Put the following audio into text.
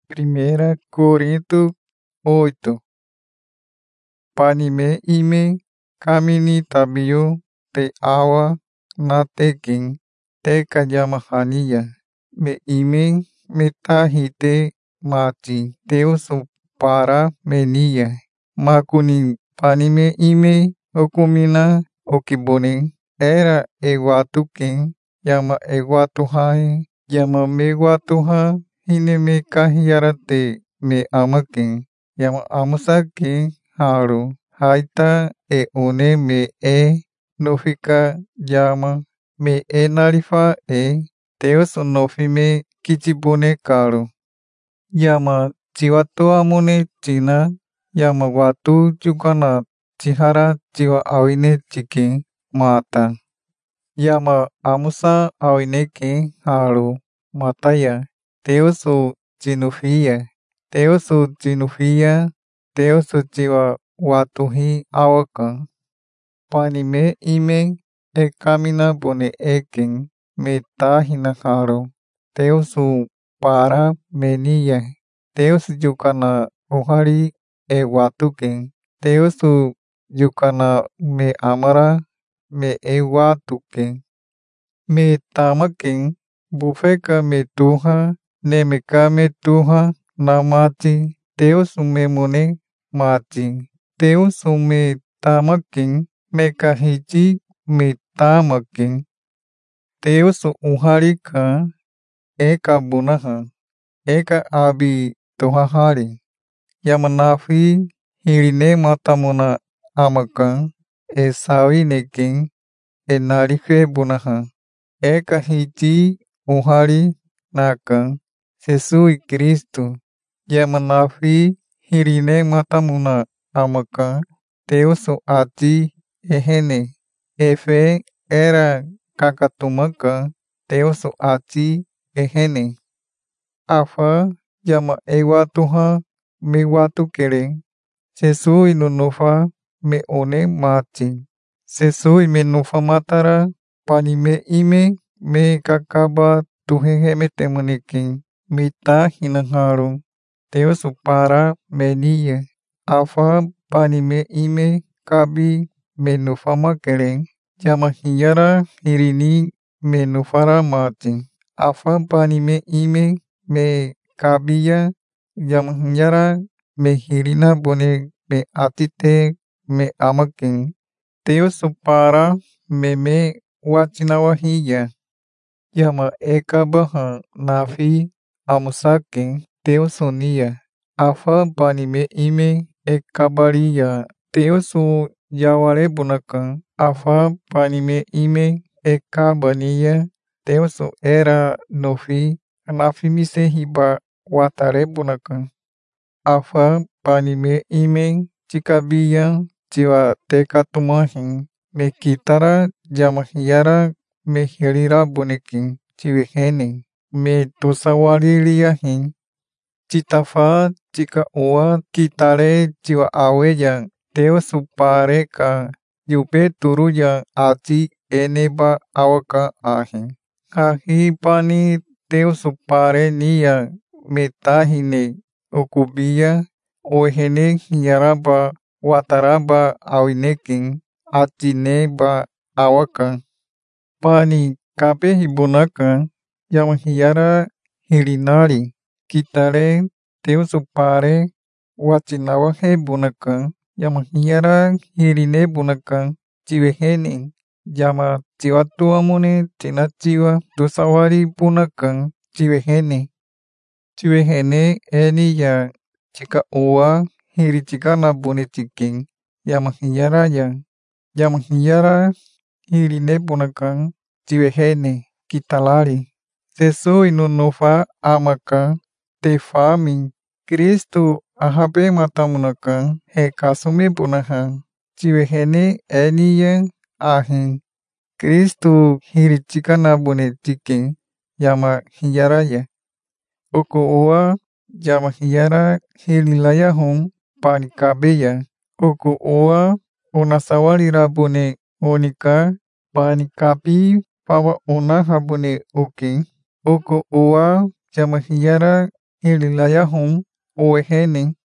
1 Corinto 8. Panime ime kamini tabio te awa na tekin te kayamahania. Me ime me tahite mati Deus para menia. Makuni panime ime okumina okibone era ewatuken yama ewatuhae yama mewatuha hine me kahiarate me amaken yama amusake haru haita e one me nofika yama me narifa Deus nofi me kichibone karu yama chiwatu amune china yama watu jukana chihara chiwa awine chiki mata yama amusa awineke haru mataya Deus jinufia Deus chiwa watuhi awaka panime ime kamina bone eken me tahina haru Deus para menia Deus yukana ohari watuken Deus yukana me amara me watuken me tamaken bufeka me tuha nemeka me tuha na mati Deus me mone mati Deus me tamaken me kahiji me tamaken Deus uharika eka bunaha eka abi tohahari yamanafi hirine matamuna amakan sawineken narife bunaha eka hiji uhari nakan Jesus Cristo yamanafi hirine matamuna amakan Deus ati ehene efe era kakatumaka Deus ati ehene afa yama ewatuha me watukere Jesus nunufa me one mati Jesus me nufa matara panime ime me kakaba tuheheme temunikin mita hinaharu Deus para menia afa panime ime kabi me nufa makere yama hiyara hirini me nufara mati afa panime ime me kabiya yama hiyara me hirina bone me atite me amaken Deus para me wachinawahiya yama ekabaha nafi amusaken Deus nia afa panime ime ekabaria Deus yaware bunakan afa panime ime ekabania Deus era nofi nafi mise hiba watare bunakan afa panime ime chikabia chiwa tekatumahin me kitara yama hiyara me hirira bonekin chiwehene me tosawaririahin chitafa chika ua kitare chiwa aweya Deus pareka yupe turuya ati eneba awaka ahin hahi pani Deus pare nia me tahine okubia ohene hiyaraba wataraba awineken atineba awaka pani kape hibunaka yama hiyara hirinari kitare Deus pare wachinawahe bunaka yama hiyara hirine bunaka chiwehene yama chiwatu amune china chiwa tusawari bunaka chiwehene eniya chika ua hiri chikana bune chikin yama hiyara hirine bunaka chiwehene kitalari Jesus nunufa amaka tefami Cristo ahape matamunaka hekasume bunaha chiwehene eniya ahin Cristo hiri chikana bune chikin yama hiyaraya oko ua yama hiyara hirilaya hum pani kabeya oko ua onasawalira bune onika pani kapi pawa onaha bune oki oko ua yama hiyara Hirilayahum, ORN,